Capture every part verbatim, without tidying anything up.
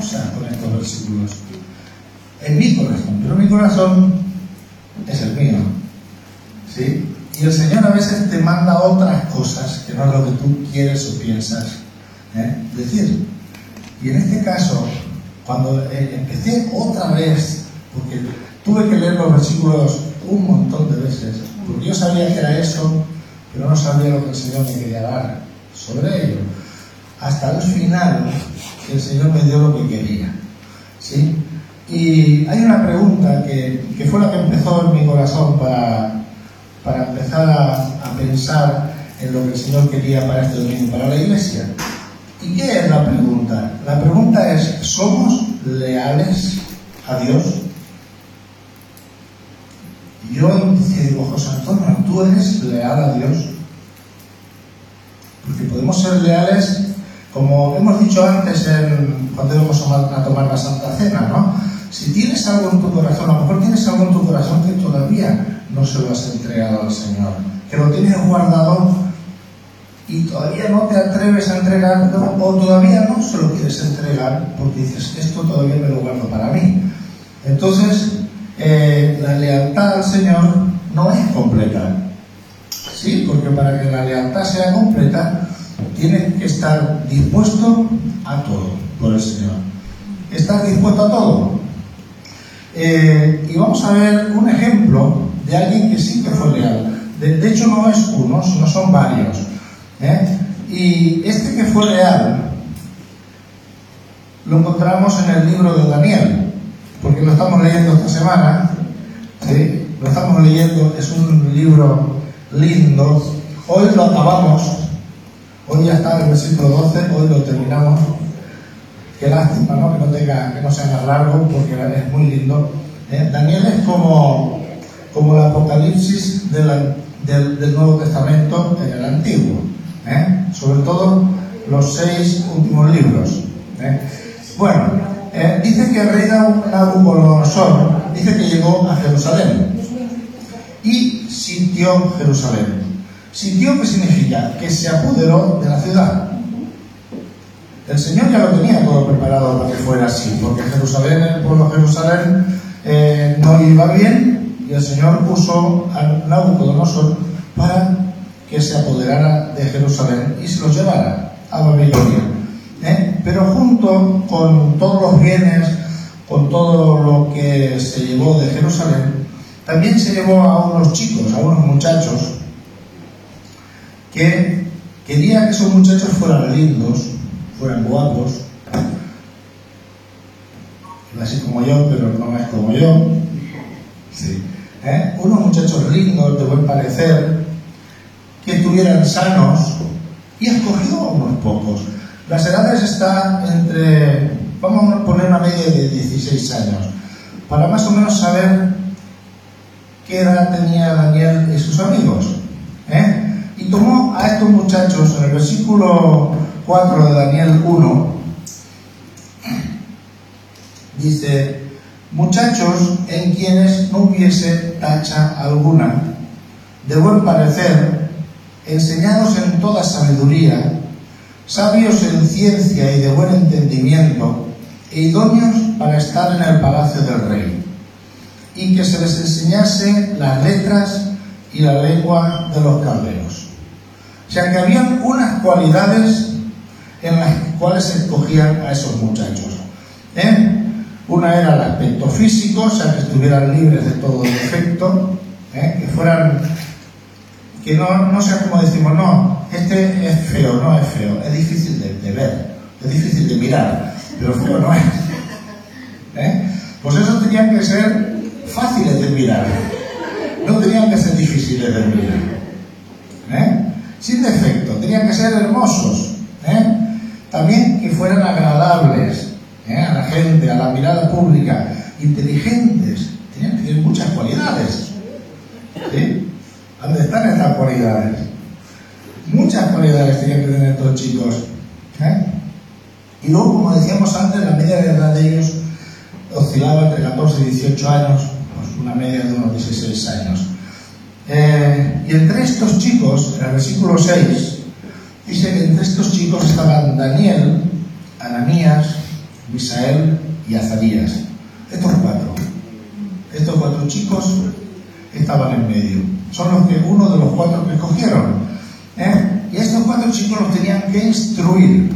cosa con estos versículos. En mi corazón, pero mi corazón es el mío, ¿sí? Y el Señor a veces te manda otras cosas que no es lo que tú quieres o piensas ¿eh? decir. Y en este caso, cuando eh, empecé otra vez, porque tuve que leer los versículos un montón de veces, porque yo sabía que era eso, pero no sabía lo que el Señor me quería dar sobre ello. Hasta el final, el Señor me dio lo que quería, ¿sí? Y hay una pregunta que, que fue la que empezó en mi corazón para, para empezar a, a pensar en lo que el Señor quería para este domingo, para la iglesia. ¿Y qué es la pregunta? La pregunta es, ¿somos leales a Dios? Y yo digo, José Antonio, ¿tú eres leal a Dios? Porque podemos ser leales, como hemos dicho antes en, cuando íbamos a tomar la Santa Cena, ¿no? Si tienes algo en tu corazón, a lo mejor tienes algo en tu corazón que todavía no se lo has entregado al Señor, que lo tienes guardado y todavía no te atreves a entregar, o todavía no se lo quieres entregar porque dices, esto todavía me lo guardo para mí. Entonces, eh, la lealtad al Señor no es completa, ¿sí? Porque para que la lealtad sea completa, tienes que estar dispuesto a todo por el Señor. ¿Estás dispuesto a todo? Eh, y vamos a ver un ejemplo de alguien que sí que fue leal. De, de hecho, no es uno, no son varios. ¿eh? Y este que fue leal lo encontramos en el libro de Daniel, porque lo estamos leyendo esta semana, ¿sí? Lo estamos leyendo, es un libro lindo. Hoy lo acabamos, hoy ya está el versículo doce, hoy lo terminamos. Qué lástima, ¿no? Que no tenga, que no sea más largo, porque es muy lindo. ¿eh? Daniel es como, como el Apocalipsis de la, del, del Nuevo Testamento en el Antiguo, ¿eh? Sobre todo los seis últimos libros. ¿eh? Bueno, eh, dice que el rey Nabucodonosor dice que llegó a Jerusalén y sintió Jerusalén. Sintió, ¿qué significa? Que se apoderó de la ciudad. El Señor ya lo tenía todo preparado para que fuera así, porque Jerusalén, el pueblo de Jerusalén, eh, no iba bien, y el Señor puso a Nabucodonosor para que se apoderara de Jerusalén y se los llevara a Babilonia. ¿eh? Pero junto con todos los bienes, con todo lo que se llevó de Jerusalén, también se llevó a unos chicos, a unos muchachos, que quería que esos muchachos fueran lindos, fueran guapos, así como yo, pero no es como yo, sí. ¿eh? Unos muchachos lindos, de buen parecer, que estuvieran sanos, y escogió a unos pocos. Las edades están entre, vamos a poner una media de dieciséis años, para más o menos saber qué edad tenía Daniel y sus amigos. ¿eh? Y tomó a estos muchachos, en el versículo cuatro de Daniel uno, dice, muchachos en quienes no hubiese tacha alguna, de buen parecer, enseñados en toda sabiduría, sabios en ciencia y de buen entendimiento, e idóneos para estar en el palacio del rey, y que se les enseñase las letras y la lengua de los caldeos. O sea que habían unas cualidades en las cuales se escogían a esos muchachos. ¿eh? Una era el aspecto físico, o sea que estuvieran libres de todo defecto, ¿eh? que fueran, que no, no sea como decimos, no, este es feo, no es feo, es difícil de, de ver, es difícil de mirar, pero feo no es. ¿eh? Pues esos tenían que ser fáciles de mirar, no tenían que ser difíciles de mirar, ¿eh? sin defecto, tenían que ser hermosos, ¿eh? también que fueran agradables ¿eh? a la gente, a la mirada pública, inteligentes, tenían que tener muchas cualidades. ¿sí? ¿Dónde están estas cualidades? Muchas cualidades tenían que tener estos chicos. ¿eh? Y luego, como decíamos antes, la media de edad de ellos oscilaba entre catorce y dieciocho años, pues una media de unos dieciséis años. Eh, y entre estos chicos, en el versículo seis, dice que entre estos chicos estaban Daniel, Ananías, Misael y Azarías. Estos cuatro, estos cuatro chicos estaban en medio. Son los que, uno de los cuatro que escogieron. ¿eh? Y estos cuatro chicos los tenían que instruir.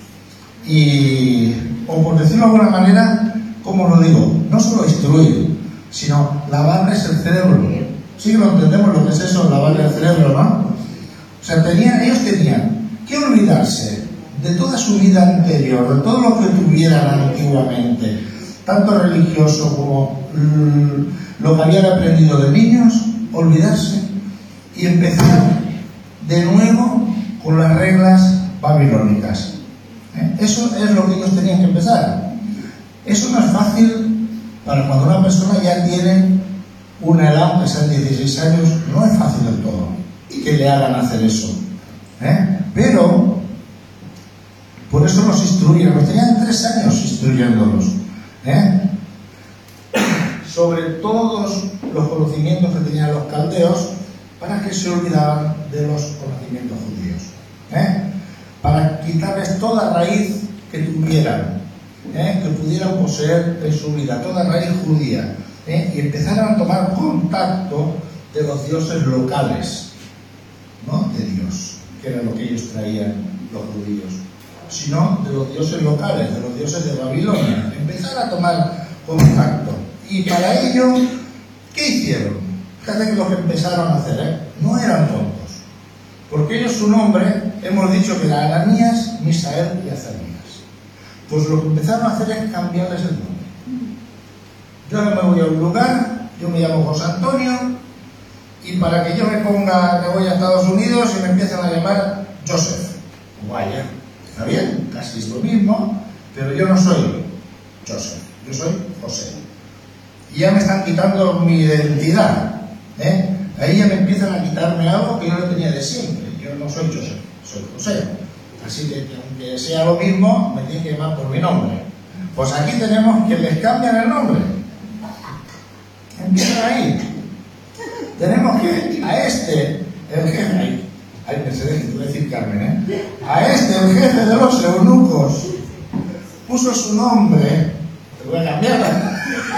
Y, o por decirlo de alguna manera, ¿cómo lo digo? No solo instruir, sino lavarles el cerebro. Sí que lo entendemos lo que es eso, lavarles el cerebro, ¿no? O sea, tenían, ellos tenían que olvidarse de toda su vida anterior, de todo lo que tuvieran antiguamente, tanto religioso como mmm, lo que habían aprendido de niños, olvidarse y empezar de nuevo con las reglas babilónicas. ¿Eh? Eso es lo que ellos tenían que empezar. Eso no es fácil para cuando una persona ya tiene una edad, que sean dieciséis años, no es fácil del todo que le hagan hacer eso. ¿Eh? Pero por eso los instruían, los tenían tres años instruyéndolos. ¿Eh? Sobre todos los conocimientos que tenían los caldeos, para que se olvidaban de los conocimientos judíos. ¿Eh? Para quitarles toda raíz que tuvieran, ¿eh? que pudieran poseer en su vida, toda raíz judía, ¿eh? y empezaran a tomar contacto de los dioses locales, no de Dios, que era lo que ellos traían los judíos, sino de los dioses locales, de los dioses de Babilonia. Empezar a tomar contacto. Y para ello, ¿qué hicieron? Fíjate que lo que empezaron a hacer, ¿eh? no eran tontos. Porque ellos, su nombre, hemos dicho que era Ananías, Misael y Azarías. Pues lo que empezaron a hacer es cambiarles el nombre. Yo no me voy a un lugar, yo me llamo José Antonio, y para que yo me ponga, me voy a Estados Unidos y me empiezan a llamar Joseph. Vaya, está bien, casi es lo mismo, pero yo no soy Joseph, yo soy José. Y ya me están quitando mi identidad, ¿eh? Ahí ya me empiezan a quitarme algo que yo no tenía de siempre. Yo no soy José, soy José. Así que, aunque sea lo mismo, me tienen que llamar por mi nombre. Pues aquí tenemos que les cambian el nombre. Empiezan ahí. Tenemos que a este, el jefe, ahí, ahí Mercedes, que te voy a decir Carmen, ¿eh? A este, el jefe de los eunucos, puso su nombre, te voy a cambiar.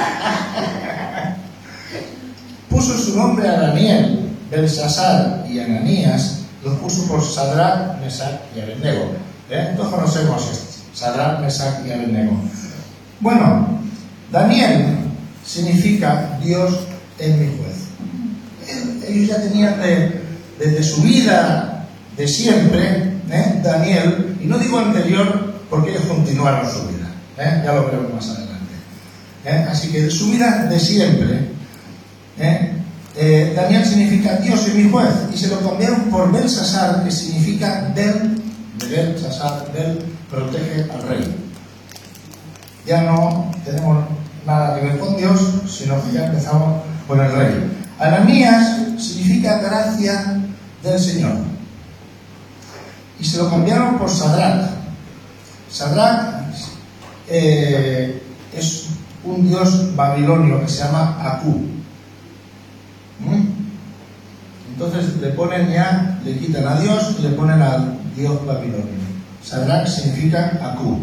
Puso su nombre a Daniel, Belsasar y Ananías, los puso por Sadrach, Mesach y Abednego. ¿Eh? Todos conocemos esto, Sadrach, Mesach y Abednego. Bueno, Daniel significa Dios es mi juez. Ellos ya tenían de, desde su vida de siempre, ¿eh? Daniel, y no digo anterior porque ellos continuaron su vida, ¿eh? Ya lo veremos más adelante. ¿Eh? Así que de su vida de siempre, ¿eh? Eh, Daniel significa Dios es mi juez, y se lo cambiaron por Belsasar, que significa Bel, de Belsasar, Bel protege al rey. Ya no tenemos nada que ver con Dios, sino que ya empezamos con el rey. Ananías significa gracia del Señor, y se lo cambiaron por Sadrach. Sadrach eh, es un dios babilonio que se llama Aku. ¿Mm? Entonces le ponen ya, le quitan a Dios y le ponen al dios babilonio. Sadrach significa Aku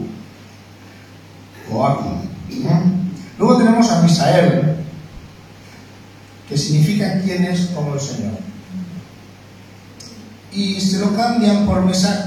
o Aku. ¿Mm? Luego tenemos a Misael, que significa quién es como el Señor, y se lo cambian por Mesach,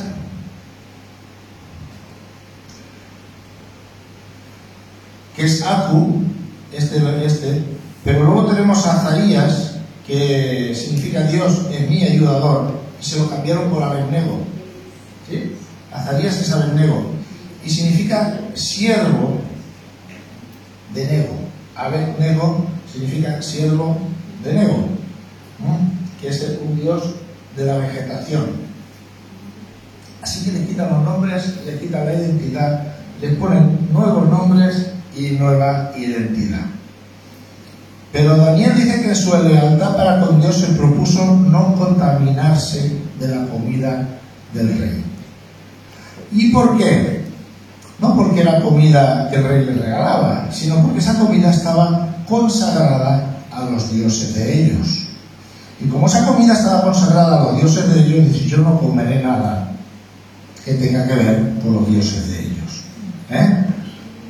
que es Aku, este, este, pero luego tenemos a Azarías, que significa Dios es mi ayudador, y se lo cambiaron por Abednego. ¿Sí? Azarías es Abednego, y significa siervo de Nego. Abednego significa siervo de Nego, ¿no? Que es un dios de la vegetación. Así que le quitan los nombres, le quitan la identidad, le ponen nuevos nombres y nueva identidad. Pero Daniel dice que en su lealtad para con Dios se propuso no contaminarse de la comida del rey. ¿Y por qué? No porque era comida que el rey le regalaba, sino porque esa comida estaba consagrada a los dioses de ellos. Y como esa comida estaba consagrada a los dioses de ellos, dice, yo no comeré nada que tenga que ver con los dioses de ellos. ¿Eh?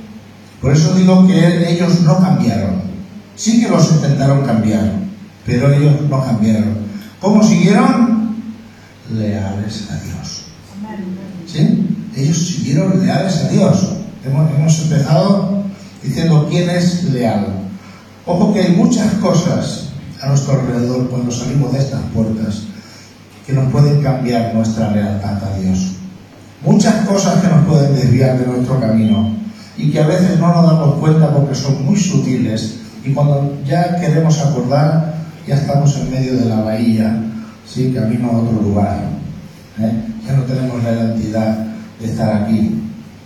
eso digo que ellos no cambiaron. Sí que los intentaron cambiar, pero ellos no cambiaron. ¿Cómo siguieron? Leales a Dios. ¿Sí? Ellos siguieron leales a Dios. Hemos, hemos empezado diciendo quién es leal. Ojo que hay muchas cosas a nuestro alrededor cuando salimos de estas puertas que nos pueden cambiar nuestra lealtad a Dios. Muchas cosas que nos pueden desviar de nuestro camino y que a veces no nos damos cuenta porque son muy sutiles, y cuando ya queremos acordar ya estamos en medio de la bahía, ¿sí? Camino a otro lugar, ¿eh? Ya no tenemos la identidad de estar aquí.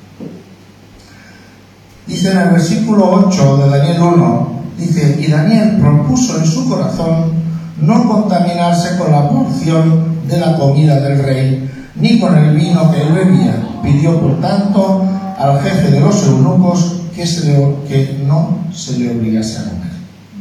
Dice en el versículo ocho de Daniel uno, dice: y Daniel propuso en su corazón no contaminarse con la porción de la comida del rey, ni con el vino que él bebía. Pidió, por tanto, al jefe de los eunucos que, se le, que no se le obligase a comer.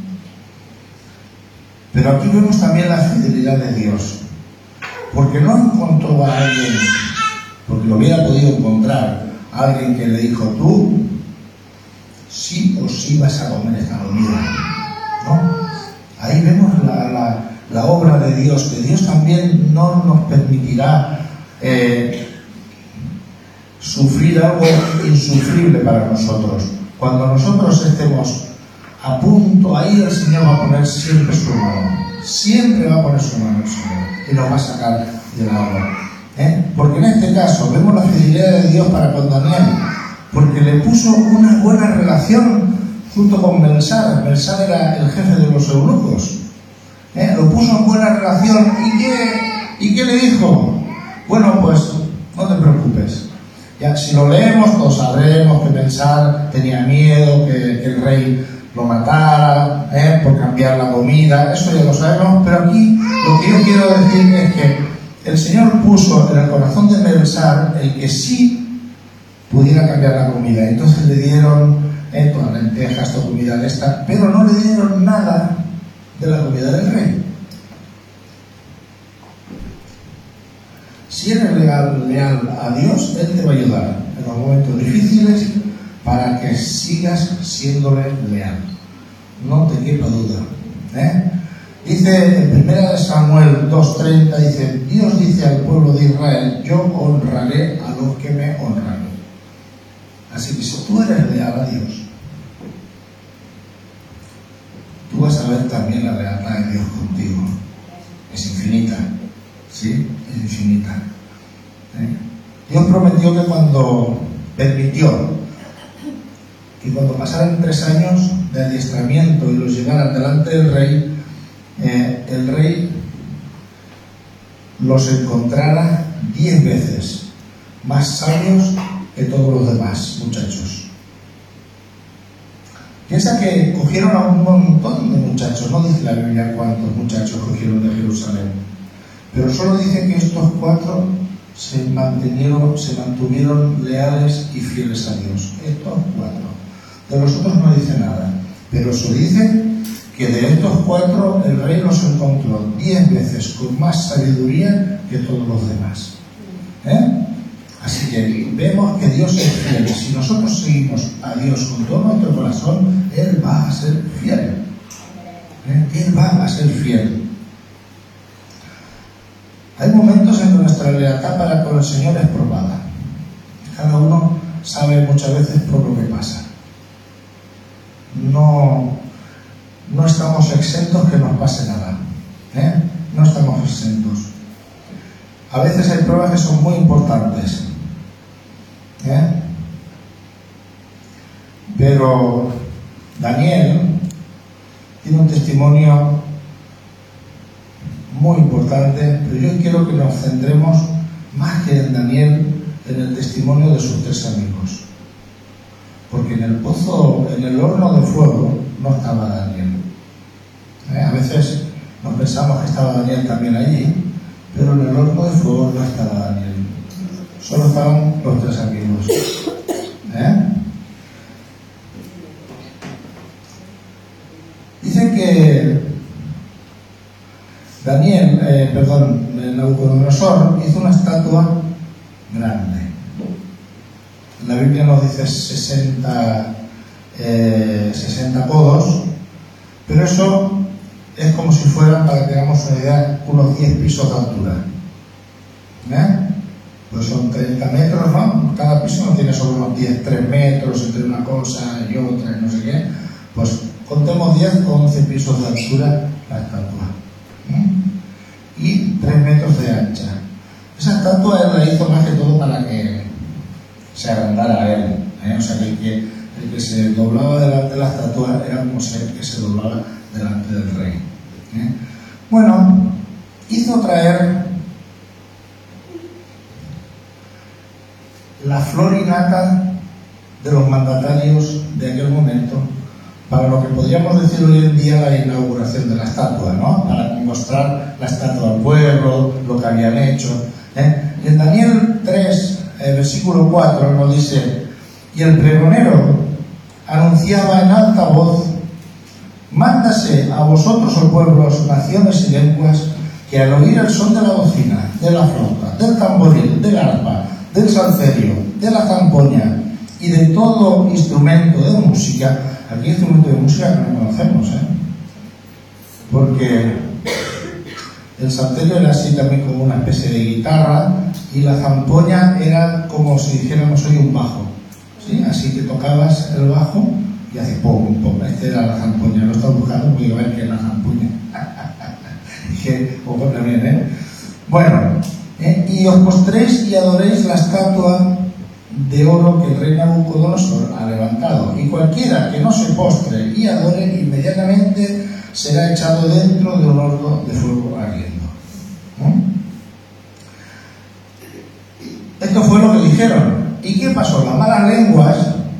Pero aquí vemos también la fidelidad de Dios, porque no encontró a alguien, porque lo hubiera podido encontrar, a alguien que le dijo: tú sí o sí vas a comer esta comida, ¿no? Ahí vemos la, la, la obra de Dios, que Dios también no nos permitirá eh, sufrir algo insufrible para nosotros. Cuando nosotros estemos a punto, ahí el Señor va a poner siempre su mano, siempre va a poner su mano el Señor y nos va a sacar del agua, ¿eh? Porque en este caso vemos la fidelidad de Dios para con Daniel, porque le puso una buena relación junto con Belsar. Belsar era el jefe de los eunucos, ¿eh? Lo puso en buena relación. ¿Y qué, ¿Y qué le dijo? Bueno, pues no te preocupes. Ya, si lo leemos, todos sabremos que Belsar tenía miedo que, que el rey lo matara, ¿eh? por cambiar la comida. Eso ya lo sabemos, pero aquí lo que yo quiero decir es que el Señor puso en el corazón de Belsar el que sí pudiera cambiar la comida. Entonces le dieron eh, todas las lentejas, toda comida de esta, pero no le dieron nada de la comida del rey. Si eres leal, leal a Dios, Él te va a ayudar en los momentos difíciles para que sigas siéndole leal. No te quepa duda, ¿eh? Dice en primera de Samuel dos treinta, dice: Dios dice al pueblo de Israel: yo honraré a los que me honran. Así que si tú eres leal a Dios, tú vas a ver también la lealtad de Dios contigo. Es infinita, ¿sí? Es infinita, ¿eh? Dios prometió que cuando permitió que cuando pasaran tres años de adiestramiento y los llevaran delante del rey, eh, el rey los encontrara diez veces más sabios que todos los demás muchachos. Piensa que cogieron a un montón de muchachos, no dice la Biblia cuántos muchachos cogieron de Jerusalén, pero solo dice que estos cuatro se mantuvieron, se mantuvieron leales y fieles a Dios. Estos cuatro. De los otros no dice nada, pero eso dice que de estos cuatro el rey los encontró diez veces con más sabiduría que todos los demás, ¿eh? Así que vemos que Dios es fiel. Si nosotros seguimos a Dios con todo nuestro corazón, Él va a ser fiel, ¿eh? Él va a ser fiel. Hay momentos en que nuestra lealtad para con el Señor es probada. Cada uno sabe muchas veces por lo que pasa. No, no estamos exentos que nos pase nada, ¿eh? No estamos exentos. A veces hay pruebas que son muy importantes, ¿eh? Pero Daniel tiene un testimonio muy importante, pero yo quiero que nos centremos más que en Daniel, en el testimonio de sus tres amigos, porque en el pozo, en el horno de fuego no estaba Daniel, ¿eh? A veces nos pensamos que estaba Daniel también allí, pero en el horno de fuego no estaba Daniel, solo estaban los tres amigos, ¿eh? Dice que Daniel, eh, perdón, Nabucodonosor hizo una estatua grande. La Biblia nos dice sesenta eh, sesenta codos, pero eso es como si fueran, para que tengamos una idea, unos diez pisos de altura. ¿Eh? Pues son treinta metros, ¿no? Cada piso no tiene sobre unos diez, tres metros entre una cosa y otra y no sé qué. Pues contemos diez o once pisos de altura la estatua. ¿Eh? Y tres metros de ancha. Esa estatua él la hizo más que todo para que se agrandara a él. ¿Eh? O sea, que el, que el que se doblaba delante de la estatua era como si el que se doblaba delante del rey. ¿Eh? Bueno, hizo traer la flor y nata de los mandatarios de aquel momento para lo que podríamos decir hoy en día la inauguración de la estatua, ¿no? Para mostrar la estatua al pueblo, lo que habían hecho. ¿Eh? Y en Daniel tres, eh, versículo cuatro, nos dice: y el pregonero anunciaba en alta voz: mándase a vosotros, oh pueblos, naciones y lenguas, que al oír el son de la bocina, de la flauta, del tamboril, del arpa, del salterio, de la zampoña y de todo instrumento de música. Aquí instrumento de música que no conocemos, ¿eh? Porque el salterio era así también como una especie de guitarra y la zampoña era como si dijéramos hoy un bajo, ¿sí? Así que tocabas el bajo y hace pum, pum. Este era la zampoña. Lo estaba buscando porque iba a ver que era la zampoña. Dije, ojo también, ¿eh? Bueno, ¿eh? Y os postréis y adoréis la estatua de oro que el rey Nabucodonosor ha levantado. Y cualquiera que no se postre y adore, inmediatamente será echado dentro de un horno de fuego ardiendo. ¿Eh? Esto fue lo que dijeron. ¿Y qué pasó? Las malas lenguas,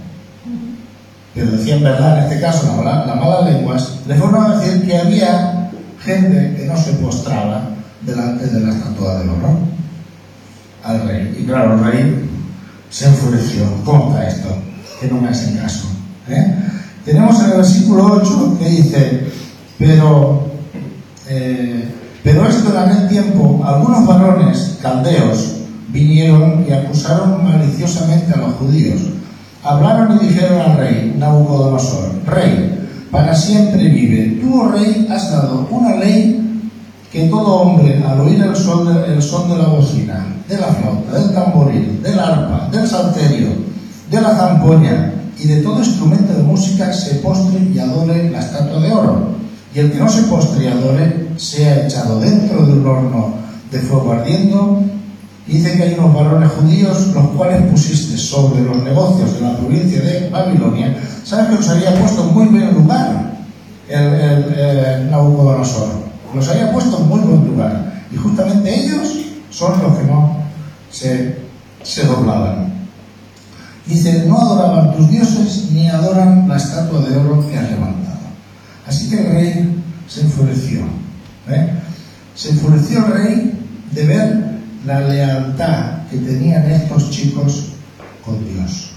pero decían verdad en este caso, las malas, las malas lenguas, le fueron a decir que había gente que no se postraba delante de la estatua de oro al rey. Y claro, el rey se enfureció. ¿Cómo está esto? Que no me hacen caso. ¿Eh? Tenemos en el versículo ocho que dice: pero, eh, pero esto en aquel tiempo, algunos varones caldeos vinieron y acusaron maliciosamente a los judíos. Hablaron y dijeron al rey Nabucodonosor: rey, para siempre vive. Tú, oh rey, has dado una ley que todo hombre, al oír el son, de, el son de la bocina, de la flauta, del tamboril, del arpa, del salterio, de la zampoña y de todo instrumento de música, se postre y adore la estatua de oro. Y el que no se postre y adore sea echado dentro de un horno de fuego ardiendo. Dice que hay unos varones judíos, los cuales pusiste sobre los negocios de la provincia de Babilonia. ¿Sabes que los había puesto en muy buen lugar el, el, el Nabucodonosor? Los había puesto en muy buen lugar. Y justamente ellos son los que no se, se doblaban. Dice: no adoraban tus dioses ni adoran la estatua de oro que has levantado. Así que el rey se enfureció. ¿eh? Se enfureció el rey de ver la lealtad que tenían estos chicos con Dios.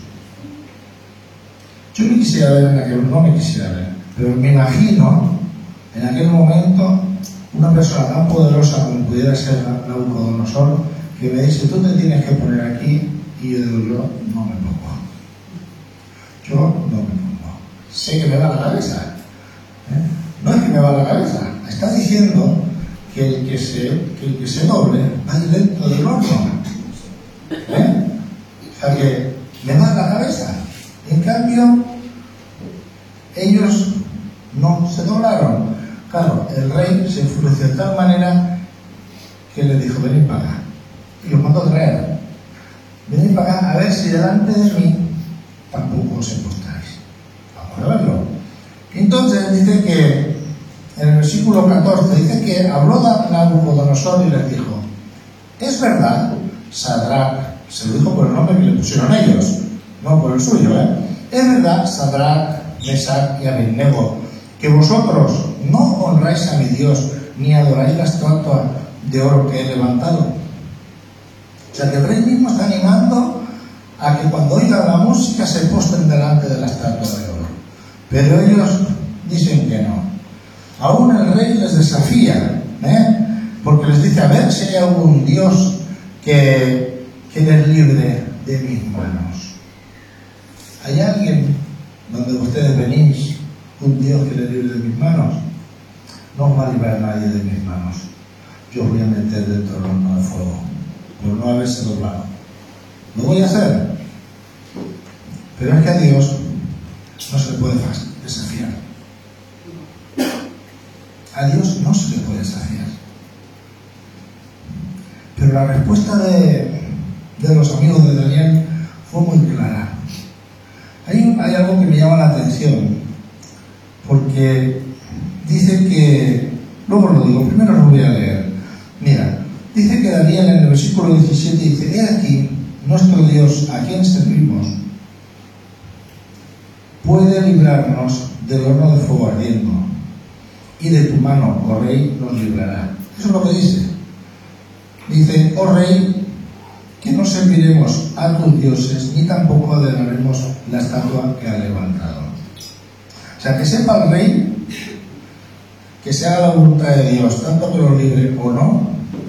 Yo me quisiera ver en aquel, no me quisiera ver, pero me imagino en aquel momento una persona tan poderosa como pudiera ser Nabucodonosor, que me dice: tú te tienes que poner aquí, y yo digo: yo no me pongo. Yo no me pongo. Sé que me va la cabeza. ¿eh? No es que me va la cabeza. Está diciendo que el que se, que el que se doble va dentro del horno. ¿Eh? O sea que le va la cabeza. En cambio, ellos no se doblaron. Claro, el rey se enfureció de tal manera que le dijo: venid para acá. Y los mandó a traer. Venid para acá a ver si delante de mí tampoco os postráis. Vamos a verlo. Entonces dice que en el versículo catorce dice que habló Nabucodonosor y les dijo: es verdad, Sadrach, se lo dijo por el nombre que le pusieron ellos, no por el suyo, ¿eh? Es verdad, Sadrach, Mesach y Abednego, que vosotros no honráis a mi Dios ni adoráis la estatua de oro que he levantado. O sea que el rey mismo está animando a que cuando oigan la música se postren delante de la estatua de oro. Pero ellos dicen que no. Aún el rey les desafía, ¿eh? Porque les dice: a ver si hay algún Dios que, que les libre de mis manos. ¿Hay alguien donde ustedes venís, un Dios que le libre de mis manos. No os va a librar nadie de mis manos. Yo os voy a meter dentro del horno de fuego, por no haberse doblado. Lo voy a hacer. Pero es que a Dios no se le puede desafiar. A Dios no se le puede desafiar. Pero la respuesta de, de los amigos de Daniel fue muy clara. Hay, hay algo que me llama la atención, porque dice que, luego lo digo, primero lo voy a leer. Mira, dice que Daniel en el versículo diecisiete dice: he aquí, nuestro Dios, a quien servimos, puede librarnos del horno de fuego ardiendo, y de tu mano, oh rey, nos librará. Eso es lo que dice. Dice: oh rey, que no serviremos a tus dioses, ni tampoco adoraremos la estatua que ha levantado. O sea, que sepa el rey que se haga la voluntad de Dios, tanto que lo libre o no,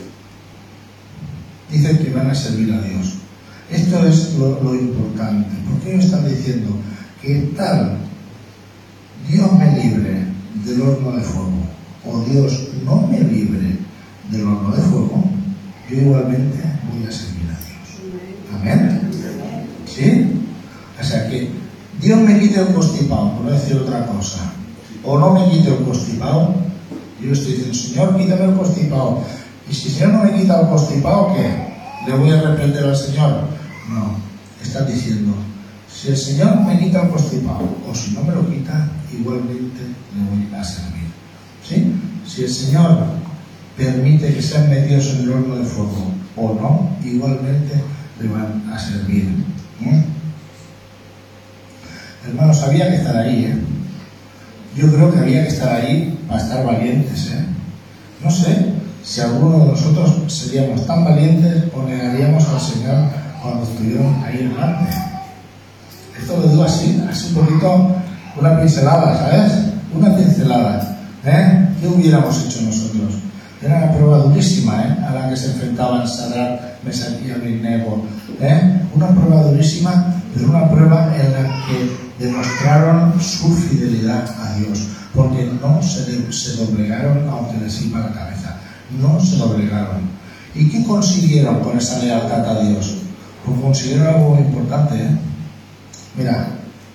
dice que van a servir a Dios. Esto es lo, lo importante, porque ellos están diciendo que tal Dios me libre del horno de fuego, o Dios no me libre del horno de fuego, yo igualmente voy a servir a Dios. Amén. ¿Sí? O sea que Dios me quite el constipado, por no decir otra cosa, o no me quite el constipado. Yo estoy diciendo: Señor, quítame el constipado. Y si el Señor no me quita el constipado, ¿qué? ¿Le voy a reprender al Señor? No. Está diciendo: si el Señor me quita el constipado, o si no me lo quita, igualmente le voy a servir. ¿Sí? Si el Señor permite que sean metidos en el horno de fuego o no, igualmente le van a servir. ¿Eh? Hermanos, había que estar ahí, ¿eh? Yo creo que había que estar ahí para estar valientes, ¿eh? No sé si alguno de nosotros seríamos tan valientes o negaríamos al Señor cuando estuvieron ahí delante. Esto lo digo así, así un poquito, una pincelada, ¿sabes? Una pincelada, ¿eh? ¿Qué hubiéramos hecho nosotros? Era una prueba durísima, ¿eh? A la que se enfrentaban Sadrac, Mesach y Abednego, ¿eh? Una prueba durísima, pero una prueba en la que demostraron su fidelidad a Dios, porque no se, se doblegaron aunque les iba la cabeza, no se doblegaron. ¿Y qué consiguieron con esa lealtad a Dios? Pues consiguieron algo muy importante, ¿eh? Mira,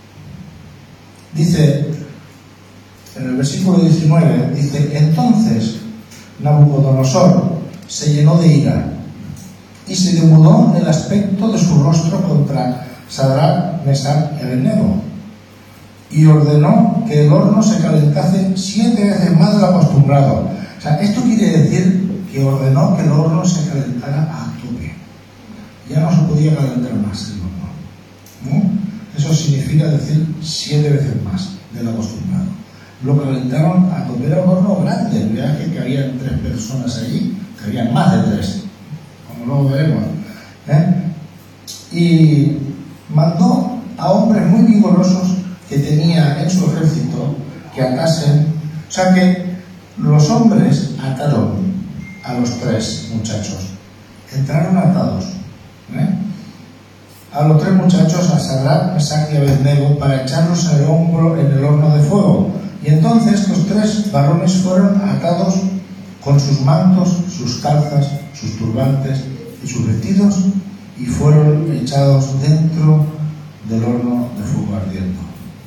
dice en el versículo diecinueve, dice: entonces Nabucodonosor se llenó de ira y se demudó el aspecto de su rostro contra Sadrac, Mesach y Abednego, y ordenó que el horno se calentase siete veces más de lo acostumbrado. O sea, esto quiere decir que ordenó que el horno se calentara a tope. Ya no se podía calentar más el horno, ¿no? Eso significa decir siete veces más de lo acostumbrado. Lo calentaron a tope, era un horno grande. El viaje que había tres personas allí, que había más de tres, como luego veremos, ¿eh? Y mandó a hombres muy vigorosos que tenía en su ejército que atasen. O sea que los hombres ataron a los tres muchachos, entraron atados, ¿eh? a los tres muchachos, a Sadrac, Mesach y Abednego, para echarlos en el hombro en el horno de fuego. Y entonces los tres varones fueron atados con sus mantos, sus calzas, sus turbantes y sus vestidos, y fueron echados dentro del horno de fuego ardiendo.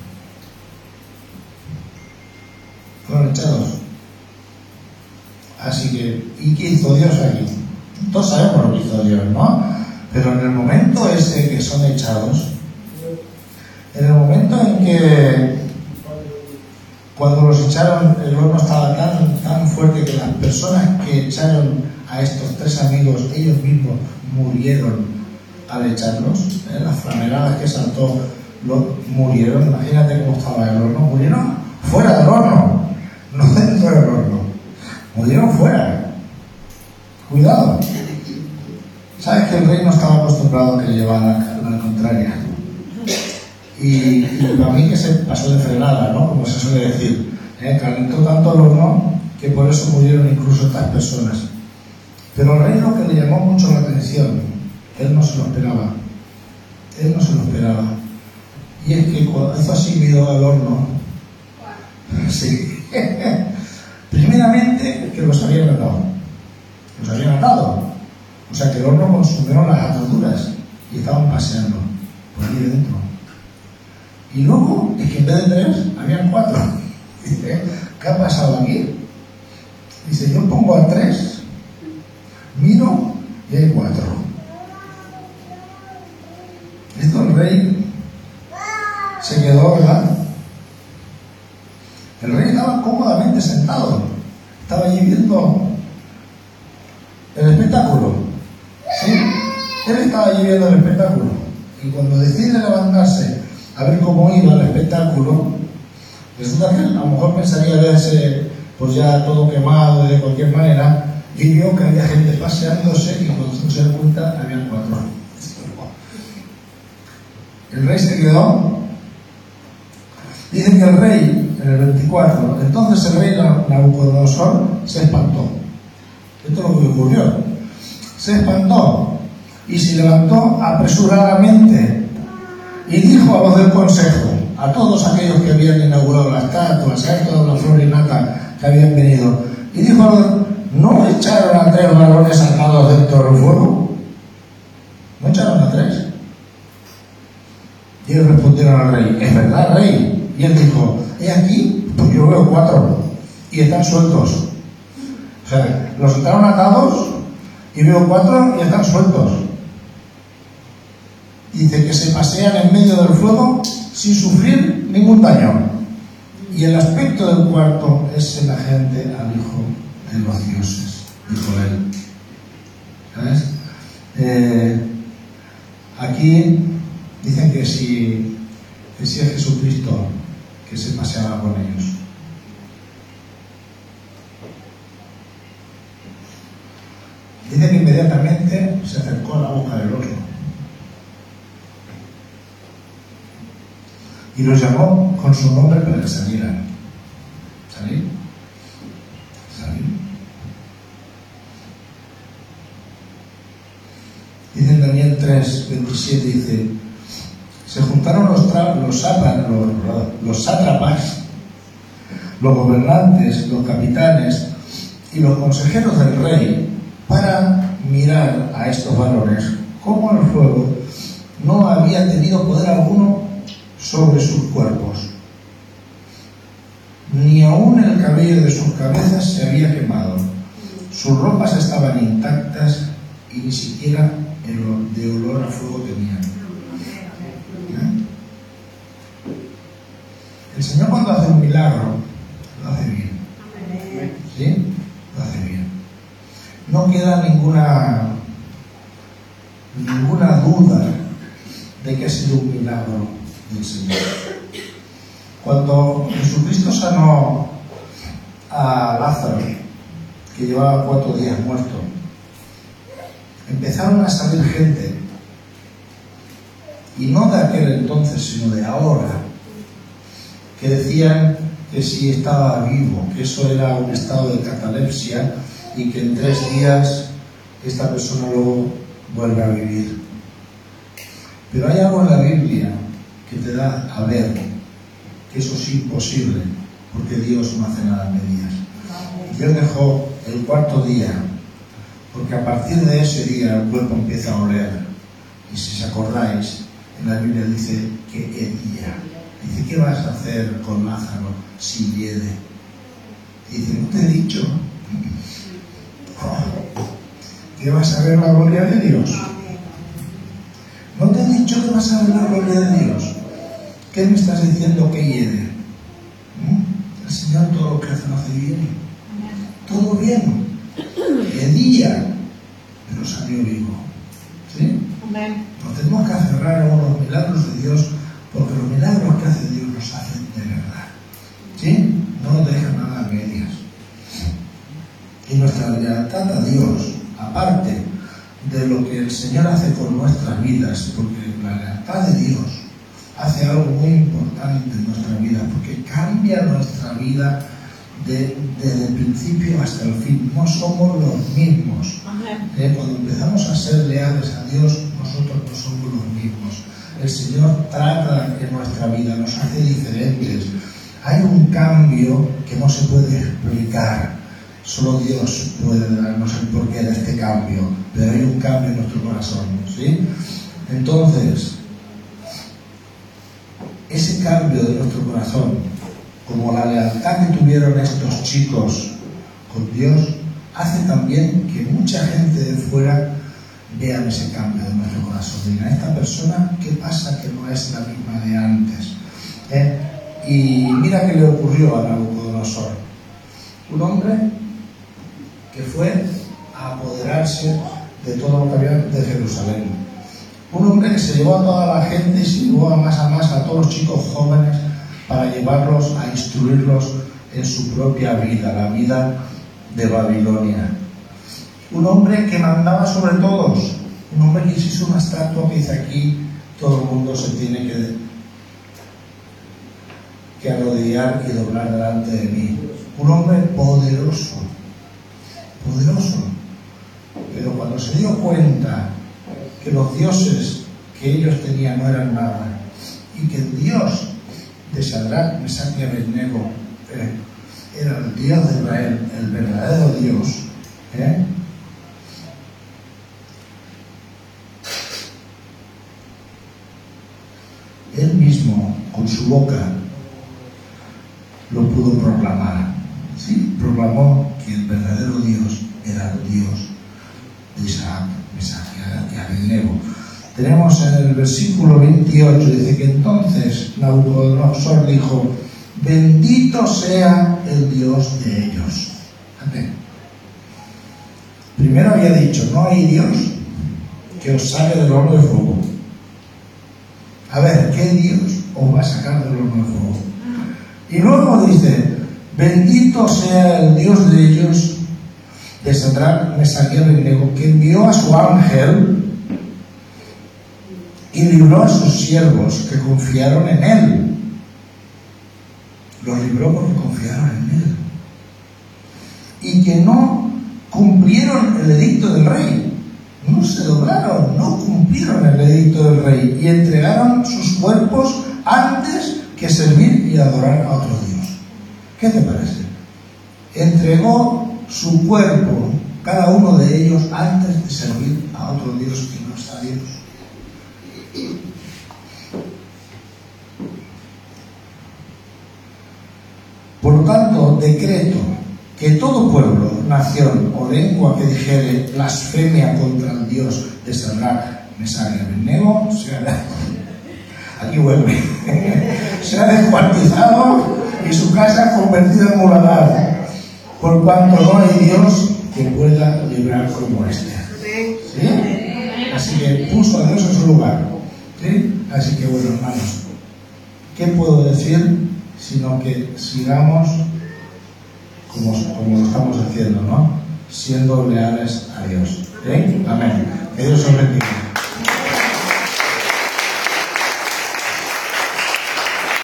Fueron echados. Así que, ¿y qué hizo Dios aquí? Todos sabemos lo que hizo Dios, ¿no? Pero en el momento ese que son echados, en el momento en que cuando los echaron, el horno estaba tan, tan fuerte que las personas que echaron a estos tres amigos, ellos mismos murieron al echarlos, ¿eh? Las flameradas que saltó, lo, murieron. Imagínate cómo estaba el horno. Murieron fuera del horno, no dentro del horno, murieron fuera. Cuidado. Sabes que el rey no estaba acostumbrado a que le llevaran a la contraria. Y, y para mí que se pasó de frenada, ¿no? Como se suele decir, ¿eh? Calentó tanto el horno que por eso murieron incluso estas personas. Pero al rey lo que le llamó mucho la atención, él no se lo esperaba, él no se lo esperaba, y es que hizo así, metido al horno. Sí. Primeramente, que los habían atado. Los habían atado. O sea, que el horno consumió las ataduras y estaban paseando por ahí dentro. Y luego, es que en vez de tres, habían cuatro. Dice, ¿qué ha pasado aquí? Dice, yo pongo a tres, miro y hay cuatro. Esto el rey se quedó, ¿verdad? El rey estaba cómodamente sentado, estaba allí viendo el espectáculo. ¿Sí? Él estaba allí viendo el espectáculo. Y cuando decide levantarse a ver cómo iba el espectáculo, resulta que a lo mejor pensaría verse pues ya todo quemado de cualquier manera, y vio que había gente paseándose y cuando se dio cuenta habían cuatro. El rey se quedó. Dice que el rey, en el veinticuatro, entonces el rey Nabucodonosor se espantó. Esto es lo que le ocurrió. Se espantó y se levantó apresuradamente y dijo a los del consejo, a todos aquellos que habían inaugurado las estatuas, a toda la flor y nata que habían venido, y dijo a los, ¿no echaron a tres varones atados dentro del fuego? ¿No echaron a tres? Y ellos respondieron al rey, es verdad, rey. Y él dijo, he aquí, pues yo veo cuatro y están sueltos. O sea, los estaban atados y veo cuatro y están sueltos. Dice que se pasean en medio del fuego sin sufrir ningún daño. Y el aspecto del cuarto es semejante al Hijo de los dioses, dijo él. ¿Sabes? Eh, aquí dicen que si, que si es Jesucristo que se paseaba con ellos. Dice que inmediatamente se acercó a la boca del horno y los llamó con su nombre para que salieran. ¿Salir? ¿Salir? Dice en Daniel tres, veintisiete, dice, se juntaron los, tra- los, sátrapas, los, los sátrapas, los gobernantes, los capitanes y los consejeros del rey para mirar a estos varones cómo el fuego no había tenido poder alguno sobre sus cuerpos, ni aún el cabello de sus cabezas se había quemado, sus ropas estaban intactas y ni siquiera el de olor a fuego tenían. ¿Eh? El Señor cuando hace un milagro lo hace bien. ¿Sí? Lo hace bien. No queda ninguna ninguna duda de que ha sido un milagro del Señor. Cuando Jesucristo sanó a Lázaro, que llevaba cuatro días muerto, empezaron a salir gente, y no de aquel entonces, sino de ahora, que decían que si estaba vivo, que eso era un estado de catalepsia y que en tres días esta persona luego vuelve a vivir. Pero hay algo en la Biblia que te da a ver que eso es imposible, porque Dios no hace nada a medias. Dios dejó el cuarto día, porque a partir de ese día el cuerpo empieza a oler. Y si os acordáis, en la Biblia dice que hedía. Dice, ¿qué vas a hacer con Lázaro si hiede? Dice, ¿no te he dicho oh, que vas a ver la gloria de Dios? ¿No te he dicho que vas a ver la gloria de Dios? ¿Qué me estás diciendo que hiede? ¿Mm? El Señor todo lo que hace lo hace bien. Todo bien. Hedía, pero salió vivo. ¿Sí? Amén. Nos tenemos que aferrar a los milagros de Dios, porque los milagros que hace Dios los hacen de verdad. ¿Sí? No nos dejan nada a medias. Y nuestra lealtad a Dios, aparte de lo que el Señor hace con nuestras vidas, porque la lealtad de Dios hace algo muy importante en nuestra vida, porque cambia nuestra vida de, desde el principio hasta el fin. No somos los mismos. ¿Eh? Cuando empezamos a ser leales a Dios, nosotros no somos los mismos. el Señor trata en nuestra vida, nos hace diferentes. Hay un cambio que no se puede explicar. Solo Dios puede darnos el porqué de este cambio, pero hay un cambio en nuestro corazón, ¿sí? Entonces, ese cambio de nuestro corazón, como la lealtad que tuvieron estos chicos con Dios, hace también que mucha gente de fuera vea ese cambio de nuestro corazón. Diga, esta persona, ¿qué pasa que no es la misma de antes? ¿Eh? Y mira qué le ocurrió a Nabucodonosor. Un hombre que fue a apoderarse de todo lo que había de Jerusalén. Un hombre que se llevó a toda la gente y se llevó a más a más a todos los chicos jóvenes para llevarlos a instruirlos en su propia vida, la vida de Babilonia. Un hombre que mandaba sobre todos, un hombre que hizo una estatua que dice aquí, todo el mundo se tiene que, que arrodillar y doblar delante de mí. Un hombre poderoso, poderoso, pero cuando se dio cuenta que los dioses que ellos tenían no eran nada, y que el Dios de Sadrach, Mesach y Abednego eh, era el Dios de Israel, el verdadero Dios, ¿eh? Él mismo, con su boca, lo pudo proclamar. ¿Sí? Proclamó que el verdadero Dios era el Dios de Isaac, Mesach y Abednego. Tenemos en el versículo veintiocho, dice que entonces Nabucodonosor dijo: bendito sea el Dios de ellos. Amén. Primero había dicho: no hay Dios que os saque del horno de fuego. A ver, ¿qué Dios os va a sacar del horno de fuego? Y luego dice: bendito sea el Dios de ellos, de Sadrach, Mesach y Abednego, que envió a su ángel y libró a sus siervos que confiaron en él. Los libró porque confiaron en él. Y que no cumplieron el edicto del rey. No se doblaron, no cumplieron el edicto del rey. Y entregaron sus cuerpos antes que servir y adorar a otro Dios. ¿Qué te parece? Entregó su cuerpo, cada uno de ellos, antes de servir a otro Dios que no está Dios. Por lo tanto, decreto que todo pueblo, nación o lengua que dijere blasfemia contra el Dios de Sadrach, Mesach y Abednego sea, aquí vuelve, sea descuartizado y su casa convertida en muladar, por cuanto no hay Dios que pueda librar como este. ¿Sí? Así que puso a Dios en su lugar. ¿Sí? Así que bueno, hermanos, ¿qué puedo decir? Sino que sigamos como, como lo estamos haciendo, ¿no? Siendo leales a Dios. ¿Sí? Amén. Que Dios os bendiga.